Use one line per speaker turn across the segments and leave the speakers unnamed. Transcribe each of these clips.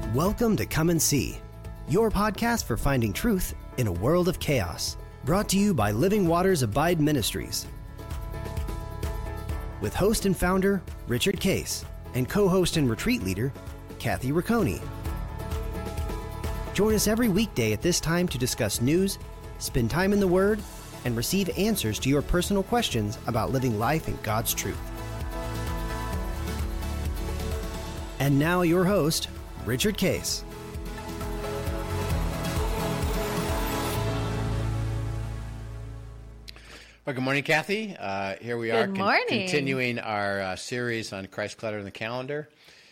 Welcome to Come and See, your podcast for finding truth in a world of chaos. Brought to you by Living Waters Abide Ministries. With host and founder, Richard Case, and co-host and retreat leader, Kathy Riccone. Join us every weekday at this time to discuss news, spend time in the Word, and receive answers to your personal questions about living life in God's truth. And now your host, Richard Case.
Well, good morning, Kathy. Here we are continuing our series on Christ Clutter in the Calendar.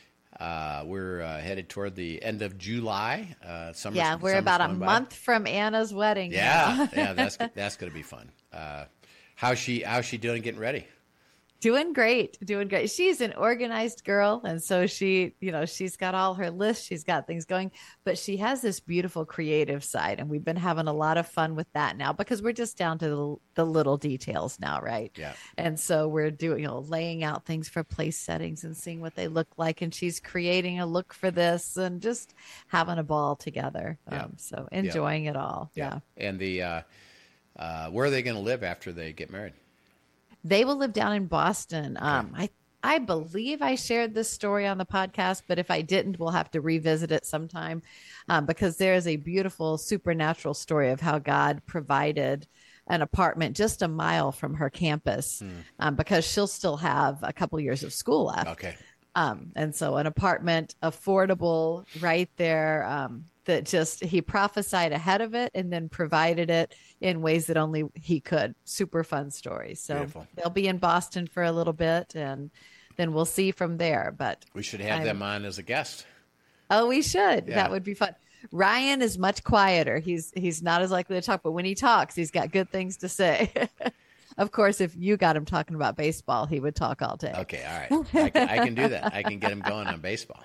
We're headed toward the end of July.
We're about a month from Anna's wedding.
Yeah, that's going to be fun. How's she doing getting ready?
Doing great. She's an organized girl, and so she's got all her lists. She's got things going, but she has this beautiful creative side, and we've been having a lot of fun with that now because we're just down to the little details now, right?
Yeah.
And so we're doing, laying out things for place settings and seeing what they look like, and she's creating a look for this and just having a ball together.
Yeah.
So enjoying it all.
Yeah. And where are they going to live after they get married?
They will live down in Boston. I believe I shared this story on the podcast, but if I didn't, we'll have to revisit it sometime because there is a beautiful supernatural story of how God provided an apartment just a mile from her campus because she'll still have a couple years of school left.
Okay.
And so an apartment, affordable, right there, that just he prophesied ahead of it and then provided it in ways that only he could. Super fun story. So
Beautiful.
They'll be in Boston for a little bit, and then we'll see from there. But
we should have them on as a guest.
Oh, we should.
Yeah.
That would be fun. Ryan is much quieter. He's not as likely to talk, but when he talks, he's got good things to say. Of course, if you got him talking about baseball, he would talk all day.
Okay, all right. I can do that. I can get him going on baseball.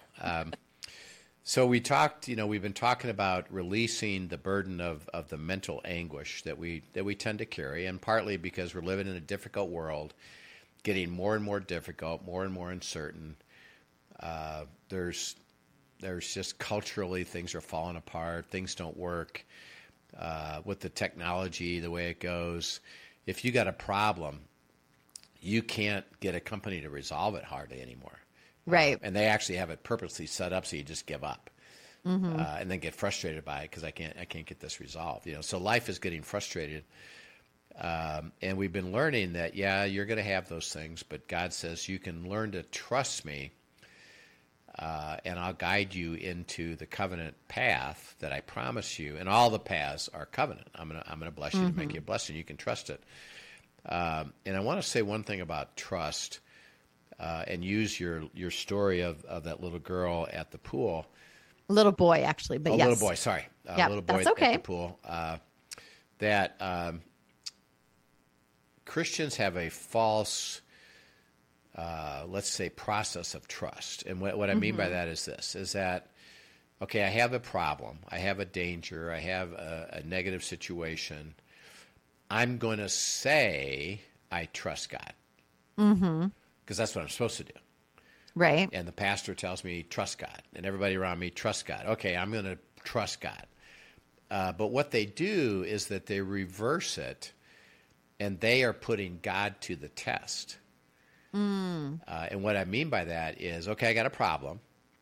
So we talked, we've been talking about releasing the burden of the mental anguish that we tend to carry, and partly because we're living in a difficult world, getting more and more difficult, more and more uncertain. There's just culturally things are falling apart. Things don't work with the technology, the way it goes. If you got a problem, you can't get a company to resolve it hardly anymore.
Right.
And they actually have it purposely set up so you just give up and then get frustrated by it because I can't get this resolved. So life is getting frustrated. And we've been learning that, you're going to have those things, but God says you can learn to trust me and I'll guide you into the covenant path that I promise you. And all the paths are covenant. I'm gonna bless you to make you a blessing. You can trust it. And I want to say one thing about trust. And use your story of that little girl at the pool.
Little boy, actually, but yes.
Little boy, sorry. Little boy
that's okay.
At the pool. That Christians have a false, let's say, process of trust. And what I mean by that is this, is that, okay, I have a problem. I have a danger. I have a negative situation. I'm going to say I trust God. Mm-hmm. Because that's what I'm supposed to do.
Right.
And the pastor tells me, trust God. And everybody around me, trust God. Okay, I'm going to trust God. But what they do is that they reverse it, and they are putting God to the test. And what I mean by that is, okay, I got a problem.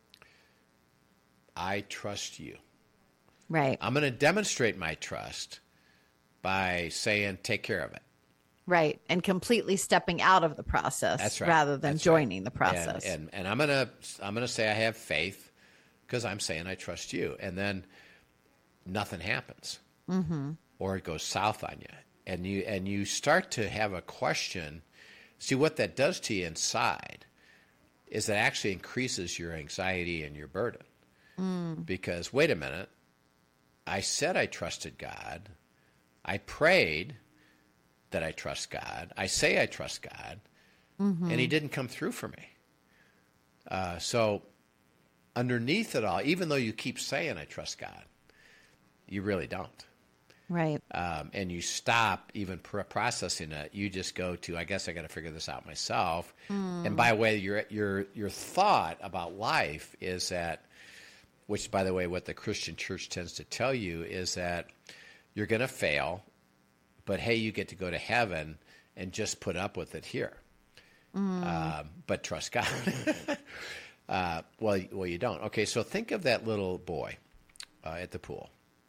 I trust you.
Right.
I'm going to demonstrate my trust by saying, take care of it.
Right, and completely stepping out of the process.
That's right.
Rather than
That's
joining
right.
the process.
And I'm gonna say I have faith because I'm saying I trust you, and then nothing happens, or it goes south on you, and you start to have a question. See, what that does to you inside is that actually increases your anxiety and your burden, because wait a minute, I said I trusted God, I prayed that I trust God. I say I trust God, and he didn't come through for me. So underneath it all, even though you keep saying I trust God, you really don't.
Right.
And you stop even processing it. You just go to, I guess I got to figure this out myself. And by the way, your thought about life is that, which, by the way, what the Christian church tends to tell you is that you're going to fail, but hey, you get to go to heaven and just put up with it here. But trust God. Well, you don't. Okay, so think of that little boy at the pool.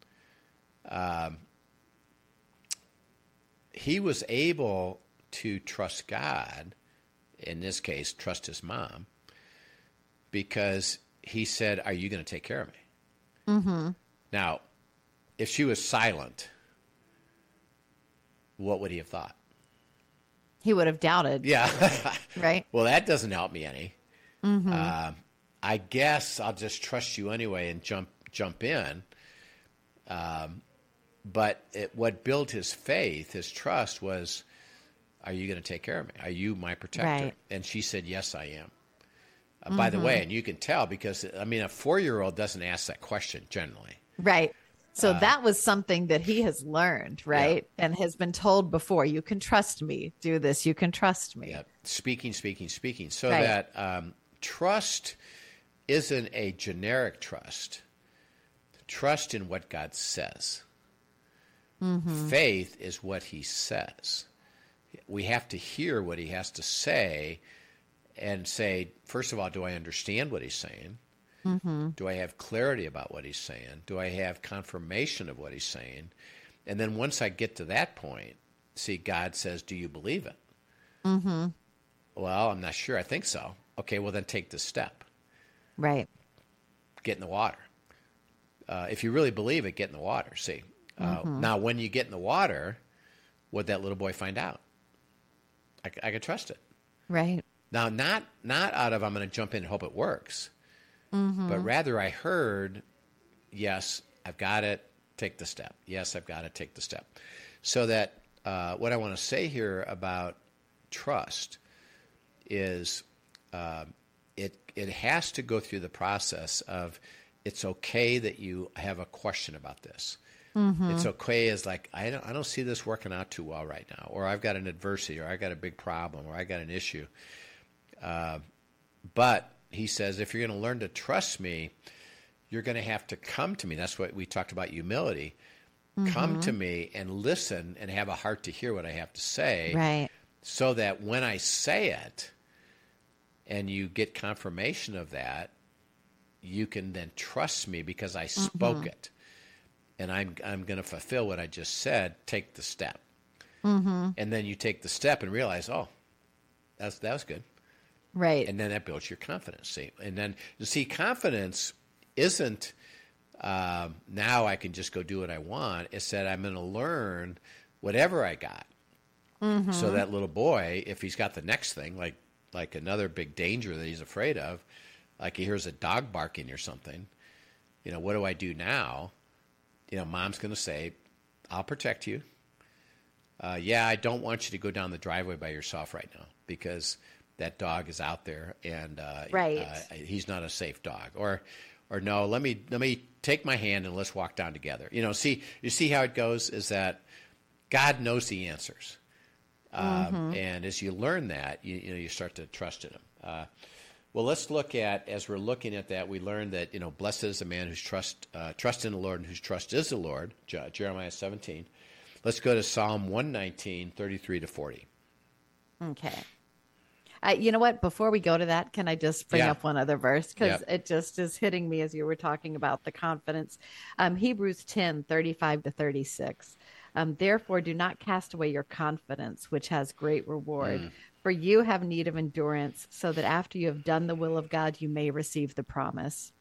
He was able to trust God, in this case, trust his mom, because he said, are you going to take care of me? Now, if she was silent, what would he have thought?
He would have doubted.
Yeah.
Right?
Well, that doesn't help me any. I guess I'll just trust you anyway and jump in. But what built his faith, his trust was, are you going to take care of me? Are you my protector?
Right.
And she said, yes, I am. By the way, and you can tell because, I mean, a 4-year-old doesn't ask that question generally.
Right. So that was something that he has learned, right?
Yeah.
And has been told before, you can trust me. Do this. You can trust me.
Yeah. Speaking. So
Right.
that trust isn't a generic trust. Trust in what God says. Faith is what he says. We have to hear what he has to say and say, first of all, do I understand what he's saying? Do I have clarity about what he's saying? Do I have confirmation of what he's saying? And then once I get to that point, see, God says, do you believe it? Well, I'm not sure. I think so. Okay, well, then take this step.
Right.
Get in the water. If you really believe it, get in the water, see. Now, when you get in the water, what'd that little boy find out? I could trust it.
Right.
Now, not out of I'm going to jump in and hope it works, but rather I heard, yes, I've got it, take the step. Yes, I've got to take the step. So that what I want to say here about trust is it has to go through the process of it's okay that you have a question about this. It's okay as like, I don't see this working out too well right now, or I've got an adversity, or I got a big problem, or I got an issue. But he says, if you're going to learn to trust me, you're going to have to come to me. That's what we talked about, humility. Come to me and listen and have a heart to hear what I have to say.
Right.
So that when I say it and you get confirmation of that, you can then trust me because I spoke it. And I'm going to fulfill what I just said, take the step. And then you take the step and realize, oh, that was good.
Right.
And then that builds your confidence. See, and then you see, confidence isn't now I can just go do what I want. It's that I'm going to learn whatever I got. So that little boy, if he's got the next thing, like another big danger that he's afraid of, like he hears a dog barking or something, what do I do now? Mom's going to say, I'll protect you. Yeah, I don't want you to go down the driveway by yourself right now because that dog is out there and he's not a safe dog. Or no, let me take my hand and let's walk down together. You see how it goes is that God knows the answers. And as you learn that, you start to trust in him. Well, let's look at, as we're looking at that, we learned that, blessed is the man whose trust in the Lord and whose trust is the Lord, Jeremiah 17. Let's go to Psalm 119, 33 to 40.
Okay. You know what? Before we go to that, can I just bring up one other verse? Because it just is hitting me as you were talking about the confidence. Hebrews 10, 35 to 36. Therefore, do not cast away your confidence, which has great reward. For you have need of endurance, so that after you have done the will of God, you may receive the promise.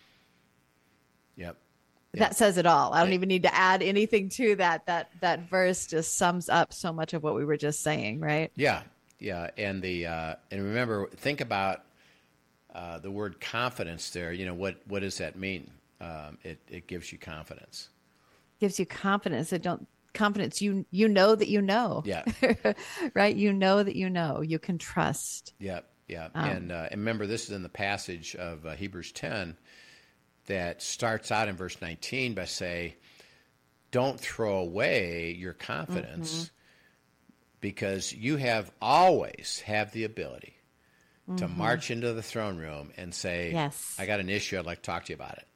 Yep.
That says it all. I don't even need to add anything to that. That verse just sums up so much of what we were just saying, right?
Yeah. And and remember, think about the word confidence there. What does that mean? It gives you confidence.
Gives you confidence. Confidence. You know that you know.
Yeah.
Right. You know that you can trust.
Yeah. And remember, this is in the passage of Hebrews 10 that starts out in verse 19 by saying, don't throw away your confidence because you have always have the ability to march into the throne room and say,
yes,
I got an issue. I'd like to talk to you about it.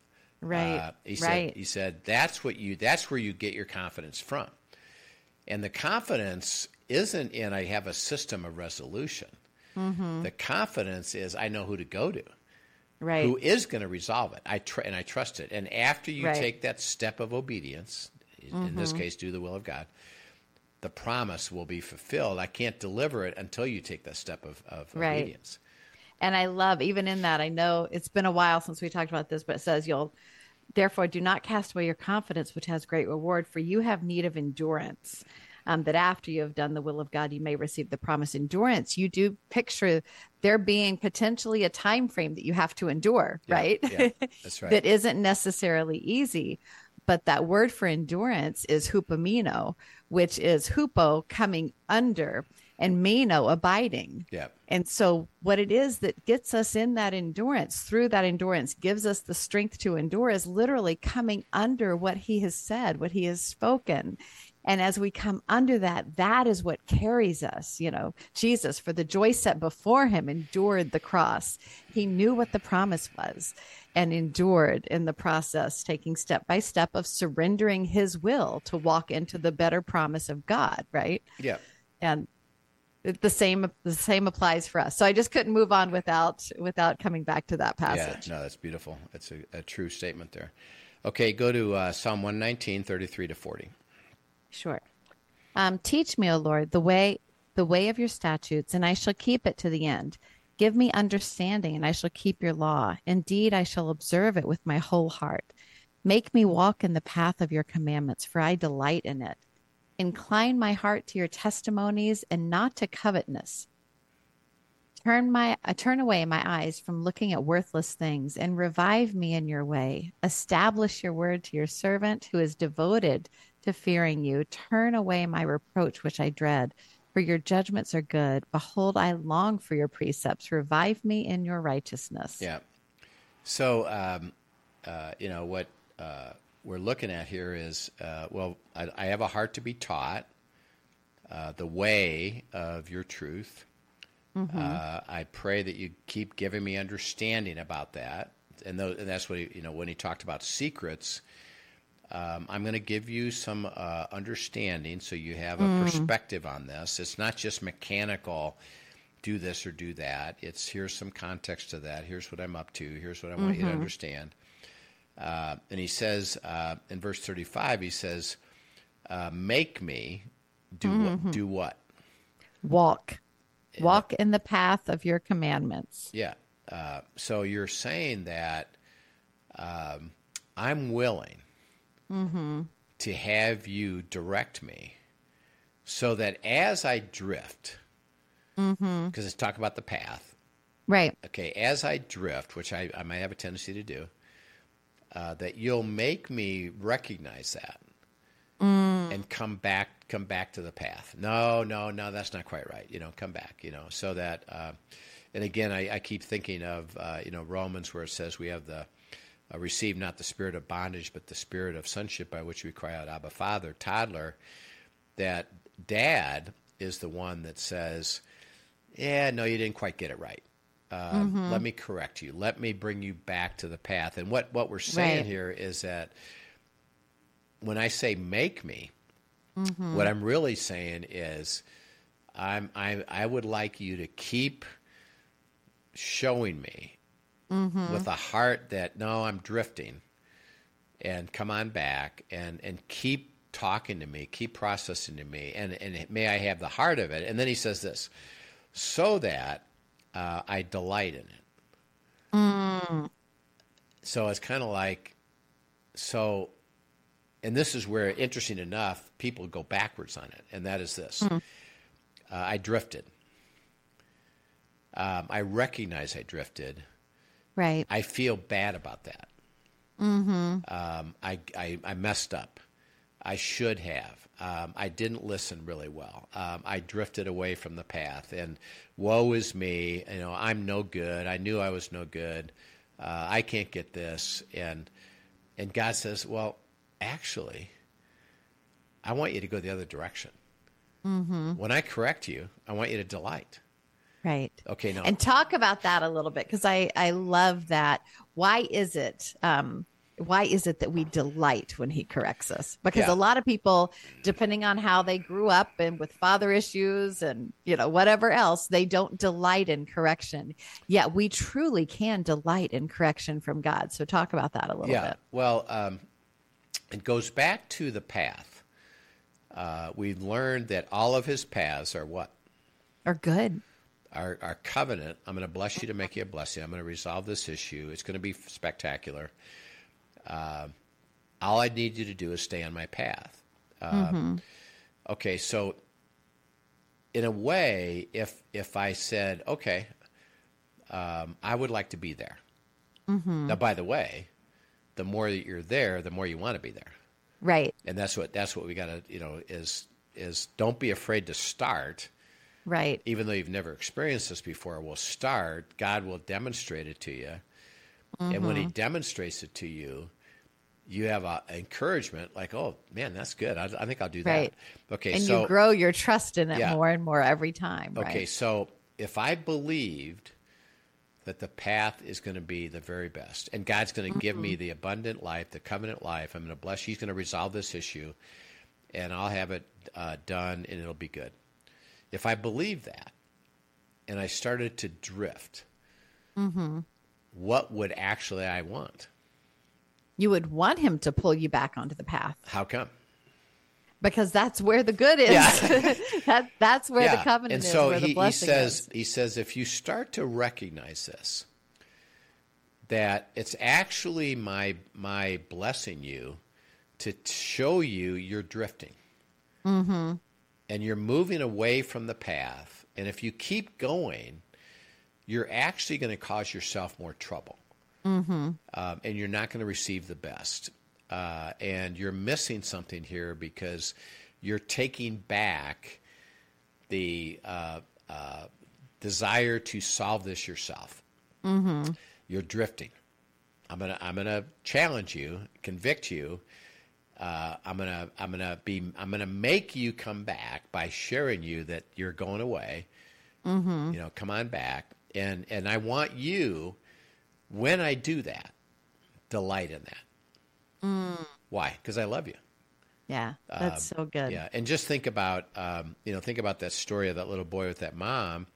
Right.
He said, that's where you get your confidence from. And the confidence isn't in I have a system of resolution. Mm-hmm. The confidence is I know who to go to,
right?
Who is going to resolve it. I trust it. And after you take that step of obedience, in this case, do the will of God, the promise will be fulfilled. I can't deliver it until you take that step of obedience.
And I love, even in that, I know it's been a while since we talked about this, but it says therefore do not cast away your confidence, which has great reward, for you have need of endurance, that after you have done the will of God, you may receive the promised endurance. You do picture there being potentially a time frame that you have to endure, right?
Yeah, that's right.
That isn't necessarily easy. But that word for endurance is hupomeno, which is hupo, coming under, and meno, abiding.
Yeah.
And so what it is that gets us in that endurance, through that endurance, gives us the strength to endure, is literally coming under what he has said, what he has spoken. And as we come under that, that is what carries us. Jesus, for the joy set before him, endured the cross. He knew what the promise was and endured in the process, taking step by step of surrendering his will to walk into the better promise of God, right?
Yeah.
And the same applies for us. So I just couldn't move on without coming back to that passage.
Yeah, no, that's beautiful. That's a true statement there. Okay, go to Psalm 119, 33 to 40.
Sure. Teach me, O Lord, the way of your statutes, and I shall keep it to the end. Give me understanding, and I shall keep your law. Indeed, I shall observe it with my whole heart. Make me walk in the path of your commandments, for I delight in it. Incline my heart to your testimonies and not to covetousness. Turn away my eyes from looking at worthless things, and revive me in your way. Establish your word to your servant who is devoted to fearing you. Turn away my reproach, which I dread, for your judgments are good. Behold, I long for your precepts. Revive me in your righteousness.
Yeah. So, what we're looking at here is, I have a heart to be taught the way of your truth. Mm-hmm. I pray that you keep giving me understanding about that. And that's what when he talked about secrets, I'm going to give you some understanding so you have a perspective on this. It's not just mechanical, do this or do that. It's here's some context to that. Here's what I'm up to. Here's what I want you to understand. And he says in verse 35, he says, make me do what?
Walk in the path of your commandments.
Yeah. So you're saying that I'm willing to have you direct me so that as I drift, because it's talk about the path.
Right.
Okay. As I drift, which I might have a tendency to do, that you'll make me recognize that and come back to the path. No, that's not quite right. Come back, so that, and again, I keep thinking of, Romans, where it says we have the, receive not the spirit of bondage, but the spirit of sonship by which we cry out, Abba, Father, toddler, that dad is the one that says, yeah, no, you didn't quite get it right. Let me correct you. Let me bring you back to the path. And what we're saying here is that when I say make me, what I'm really saying is I would like you to keep showing me with a heart that, no, I'm drifting, and come on back and keep talking to me, keep processing to me, and may I have the heart of it. And then he says this, so that I delight in it. So it's kind of like, and this is where, interesting enough, people go backwards on it, and that is this. I drifted. I recognize I drifted.
Right.
I feel bad about that. I messed up. I should have. I didn't listen really well. I drifted away from the path, and woe is me. I'm no good. I knew I was no good. I can't get this. And God says, well, actually, I want you to go the other direction. When I correct you, I want you to delight.
Right.
Okay. Now,
and talk about that a little bit, because I love that. Why is it why is it that we delight when he corrects us? Because
Yeah.
a lot of people, depending on how they grew up and with father issues and, whatever else, they don't delight in correction. Yet we truly can delight in correction from God. So talk about that a little bit.
Well, it goes back to the path. We've learned that all of his paths are what?
Are good.
Our covenant. I'm going to bless you to make you a blessing. I'm going to resolve this issue. It's going to be spectacular. All I need you to do is stay on my path. Okay, so in a way, if I said, okay, I would like to be there. Now, by the way, the more that you're there, the more you want to be there.
Right.
And that's what we got to, is don't be afraid to start.
Right.
Even though you've never experienced this before, we'll start. God will demonstrate it to you. And when he demonstrates it to you, you have an encouragement like, oh, man, that's good. I think I'll do that.
Right.
Okay,
and
so
you grow your trust in it
Yeah.
more and more every time.
Okay,
Right?
so if I believed that the path is going to be the very best, and God's going to give me the abundant life, the covenant life, I'm going to bless you, he's going to resolve this issue, and I'll have it done, and it'll be good. If I believe that, and I started to drift, what would actually I want?
You would want him to pull you back onto the path
How come?
because that's where the good is.
Yeah.
that's where the covenant
and
is,
so
where the blessing is.
he says, if you start to recognize this, that it's actually my blessing you to show you you're drifting. And you're moving away from the path. And if you keep going, you're actually going to cause yourself more trouble. And you're not going to receive the best. And you're missing something here because you're taking back the desire to solve this yourself. You're drifting. I'm gonna challenge you, convict you. I'm gonna make you come back by sharing you that you're going away. Come on back, and I want you, when I do that, delight in that. Why? Because I love you.
Yeah, that's so good.
Yeah, and just think about that story of that little boy with that mom.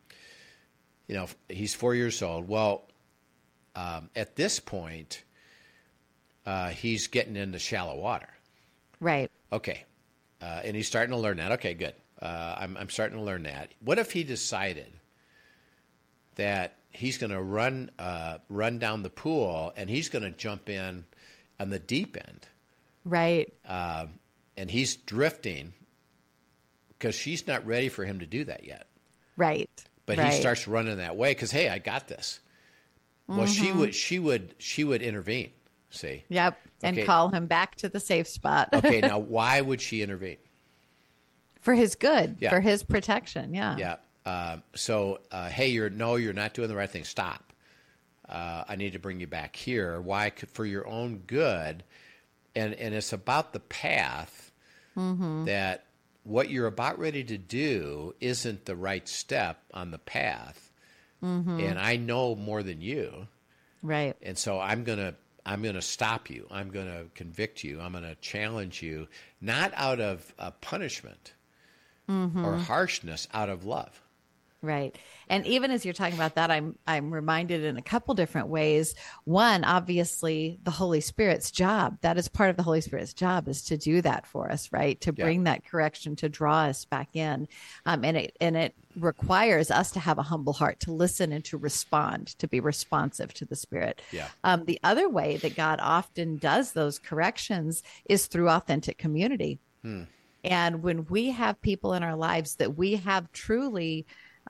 He's 4 years old. Well, at this point, he's getting into shallow water.
Right.
Okay, and he's starting to learn that. Okay, good. I'm starting to learn that. What if he decided that he's going to run down the pool and he's going to jump in on the deep end?
Right.
And he's drifting because she's not ready for him to do that yet.
Right.
But he starts running that way because, hey, I got this. Well, she would intervene. See.
Yep. And
Okay.
call him back to the safe spot.
Okay. Now, why would she intervene?
For his good,
Yeah.
for his protection. Yeah.
Yeah. Hey, you're not doing the right thing. Stop. I need to bring you back here. Why? For your own good. And it's about the path that what you're about ready to do isn't the right step on the path. And I know more than you.
Right.
And so I'm going to stop you. I'm going to convict you. I'm going to challenge you, not out of punishment or harshness, out of love.
Right. And even as you're talking about that, I'm reminded in a couple different ways. One, obviously, the Holy Spirit's job. That is part of the Holy Spirit's job, is to do that for us, right? To bring that correction, to draw us back in. And it requires us to have a humble heart, to listen and to respond, to be responsive to the Spirit.
Yeah.
The other way that God often does those corrections is through authentic community. And when we have people in our lives that we have truly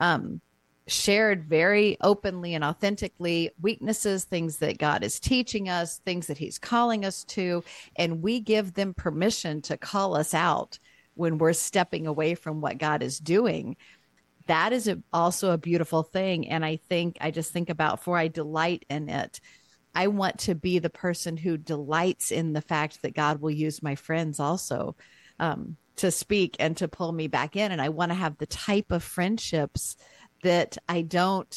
shared very openly and authentically weaknesses, things that God is teaching us, things that he's calling us to, and we give them permission to call us out when we're stepping away from what God is doing. That is also a beautiful thing. And I just think about, for I delight in it. I want to be the person who delights in the fact that God will use my friends also to speak and to pull me back in. And I want to have the type of friendships that I don't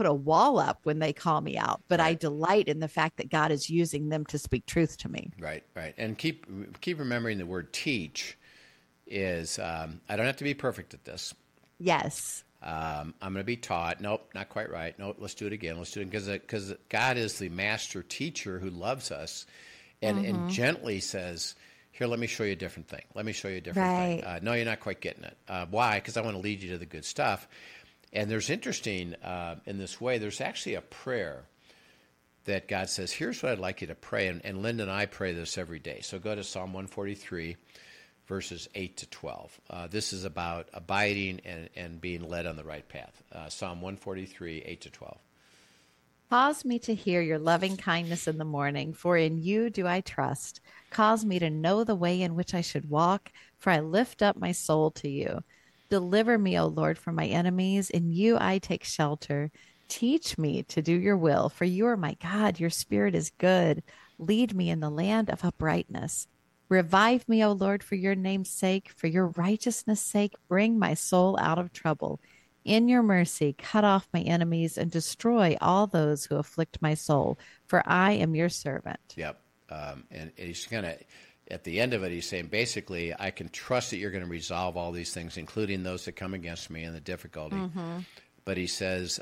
put a wall up when they call me out, but I
Right.
delight in the fact that God is using them to speak truth to me.
Right, right. And keep remembering the word teach is I don't have to be perfect at this.
Yes.
I'm going to be taught. Nope, not quite right. Nope, let's do it again. Let's do it because God is the master teacher who loves us and gently says, here, let me show you a different thing. Let me show you a different thing. No, you're not quite getting it. Why? Because I want to lead you to the good stuff. And there's interesting in this way, there's actually a prayer that God says, here's what I'd like you to pray. And Linda and I pray this every day. So go to Psalm 143. Verses 8 to 12. This is about abiding and being led on the right path. Psalm 143, 8 to 12.
Cause me to hear your loving kindness in the morning, for in you do I trust. Cause me to know the way in which I should walk, for I lift up my soul to you. Deliver me, O Lord, from my enemies. In you I take shelter. Teach me to do your will, for you are my God. Your spirit is good. Lead me in the land of uprightness. Revive me, O Lord, for your name's sake, for your righteousness' sake, bring my soul out of trouble. In your mercy, cut off my enemies and destroy all those who afflict my soul, for I am your servant.
Yep. And he's kind of, at the end of it, he's saying, basically, I can trust that you're going to resolve all these things, including those that come against me and the difficulty. But he says,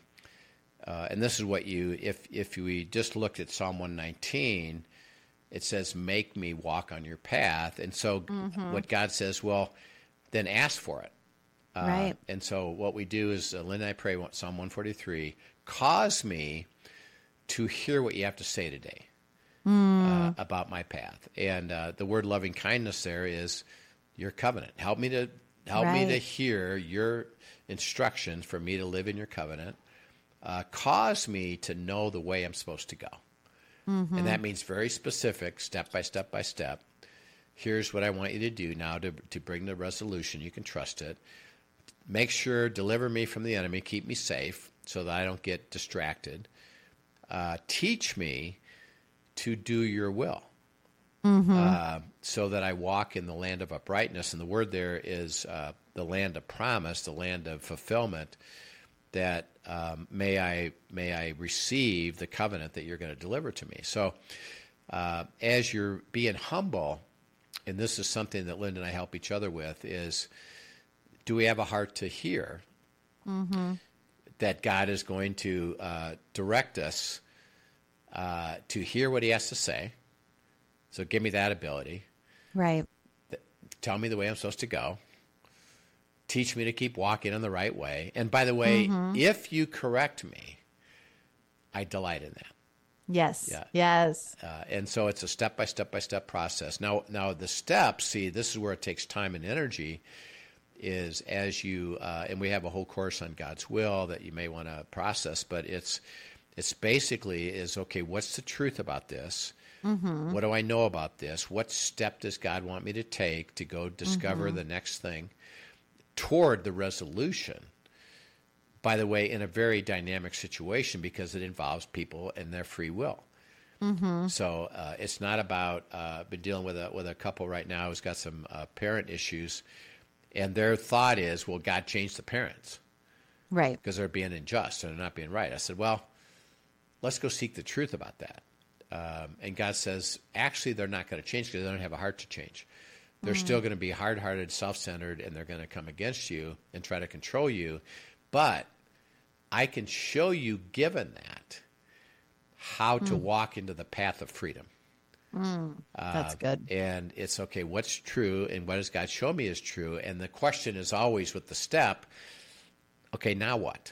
and this is what if we just looked at Psalm 119, it says, make me walk on your path. And so what God says, well, then ask for it.
Right.
And so what we do is, Lynn and I pray Psalm 143, cause me to hear what you have to say today about my path. And the word loving kindness there is your covenant. Help me to hear your instructions for me to live in your covenant. Cause me to know the way I'm supposed to go. And that means very specific, step by step by step. Here's what I want you to do now to bring the resolution. You can trust it. Make sure, deliver me from the enemy, keep me safe so that I don't get distracted. Teach me to do your will so that I walk in the land of uprightness. And the word there is the land of promise, the land of fulfillment, that may I receive the covenant that you're going to deliver to me. So as you're being humble, and this is something that Linda and I help each other with, is do we have a heart to hear that God is going to direct us to hear what he has to say? So give me that ability.
Right.
Tell me the way I'm supposed to go. Teach me to keep walking in the right way. And by the way, if you correct me, I delight in that.
Yes.
Yeah.
Yes.
And so it's a step-by-step process. Now the steps, see, this is where it takes time and energy, is as you, and we have a whole course on God's will that you may want to process, but it's basically is, okay, what's the truth about this? What do I know about this? What step does God want me to take to go discover the next thing toward the resolution? By the way, in a very dynamic situation, because it involves people and their free will. So it's not about, been dealing with a couple right now who's got some parent issues, and their thought is, well, God changed the parents.
Right.
Because they're being unjust and they're not being right. I said, well, let's go seek the truth about that. And God says, actually, they're not going to change because they don't have a heart to change. They're still going to be hard-hearted, self-centered, and they're going to come against you and try to control you. But I can show you, given that, how to walk into the path of freedom.
That's good.
And it's, okay, what's true and what does God show me is true? And the question is always with the step, okay, now what?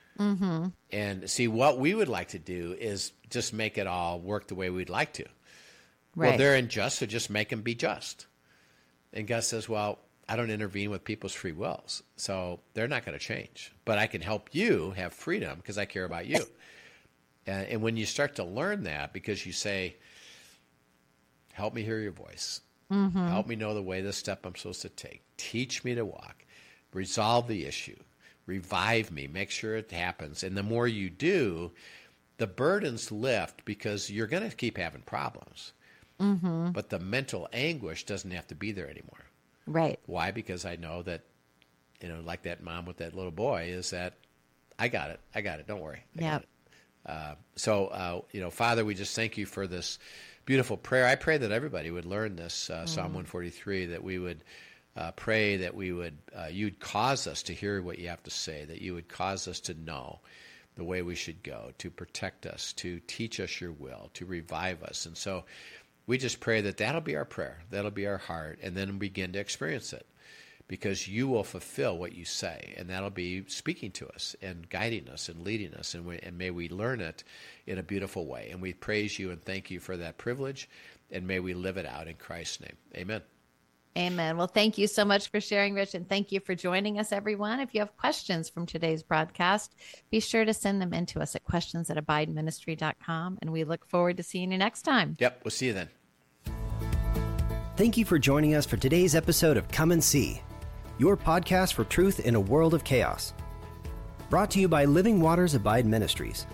And see, what we would like to do is just make it all work the way we'd like to.
Right.
Well, they're unjust, so just make them be just. And God says, well, I don't intervene with people's free wills, so they're not going to change. But I can help you have freedom because I care about you. And when you start to learn that, because you say, help me hear your voice. Help me know the way, the step I'm supposed to take. Teach me to walk. Resolve the issue. Revive me. Make sure it happens. And the more you do, the burdens lift because you're going to keep having problems. But the mental anguish doesn't have to be there anymore.
Right.
Why? Because I know that, like that mom with that little boy, is that I got it. Don't worry. I
Yeah.
got it. Father, we just thank you for this beautiful prayer. I pray that everybody would learn this Psalm 143, that we would pray that you'd cause us to hear what you have to say, that you would cause us to know the way we should go, to protect us, to teach us your will, to revive us. And so we just pray that that'll be our prayer, that'll be our heart, and then begin to experience it, because you will fulfill what you say, and that'll be speaking to us and guiding us and leading us, and may we learn it in a beautiful way. And we praise you and thank you for that privilege, and may we live it out in Christ's name. Amen.
Amen. Well, thank you so much for sharing, Rich, and thank you for joining us, everyone. If you have questions from today's broadcast, be sure to send them in to us at questions@abideministry.com, and we look forward to seeing you next time.
Yep, we'll see you then.
Thank you for joining us for today's episode of Come and See, your podcast for truth in a world of chaos. Brought to you by Living Waters Abide Ministries.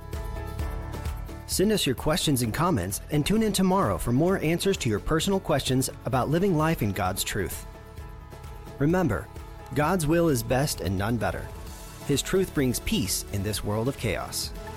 Send us your questions and comments, and tune in tomorrow for more answers to your personal questions about living life in God's truth. Remember, God's will is best and none better. His truth brings peace in this world of chaos.